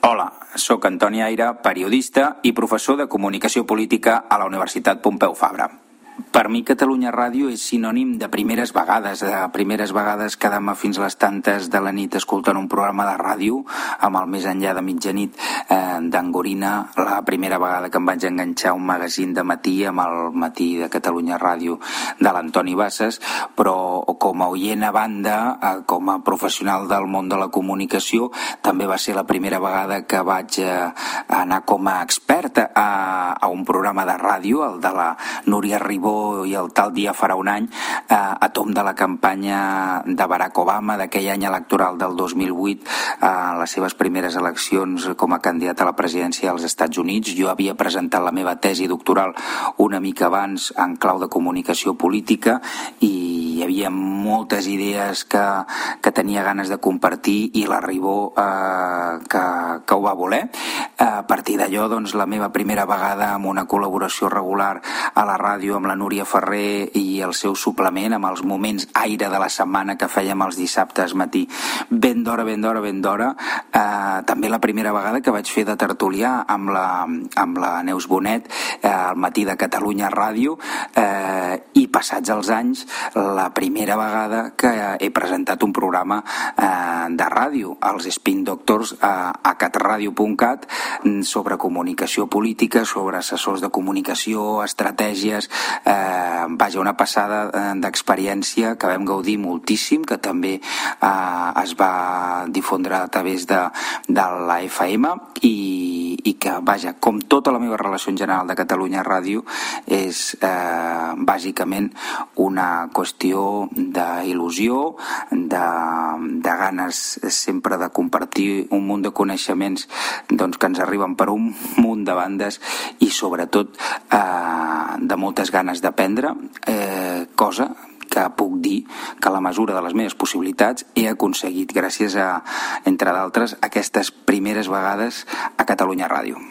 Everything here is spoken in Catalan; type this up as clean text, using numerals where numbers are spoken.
Hola, sóc Antoni Aire, periodista i professor de Comunicació Política a la Universitat Pompeu Fabra. Per mi Catalunya Ràdio és sinònim de primeres vegades quedar-me fins les tantes de la nit escoltant un programa de ràdio amb el Més enllà de mitjanit d'en Gorina, la primera vegada que em vaig enganxar un magazín de matí amb el Matí de Catalunya Ràdio de l'Antoni Bassas, però com a oient a banda, com a professional del món de la comunicació, també va ser la primera vegada que vaig anar com a expert a un programa de ràdio, el de la Núria Ribó i el Tal dia farà un any, a tom de la campanya de Barack Obama d'aquell any electoral del 2008, les seves primeres eleccions com a candidat a la presidència dels Estats Units. Jo havia presentat la meva tesi doctoral una mica abans en clau de comunicació política i hi havia moltes idees que tenia ganes de compartir i la Ribó que ho va voler. A partir d'allò, doncs, la meva primera vegada amb una col·laboració regular a la ràdio amb la Núria Ferrer i el seu suplement amb els moments aire de la setmana que fèiem els dissabtes matí ben d'hora. També la primera vegada que vaig fer de tertulià amb la Neus Bonet al Matí de Catalunya Ràdio, i passats els anys la primera vegada que he presentat un programa de ràdio, els Spin Doctors a catradio.cat, sobre comunicació política, sobre assessors de comunicació, estratègies. Vaja, una passada d'experiència que vam gaudir moltíssim, que també es va difondre a través de la FM i que, vaja, com tota la meva relació en general de Catalunya Ràdio, és bàsicament una qüestió d'il·lusió, de ganes sempre de compartir un munt de coneixements que ens arriben per un munt de bandes i sobretot de moltes ganes d'aprendre, cosa que puc dir que a la mesura de les meves possibilitats he aconseguit gràcies a, entre d'altres, aquestes primeres vegades a Catalunya Ràdio.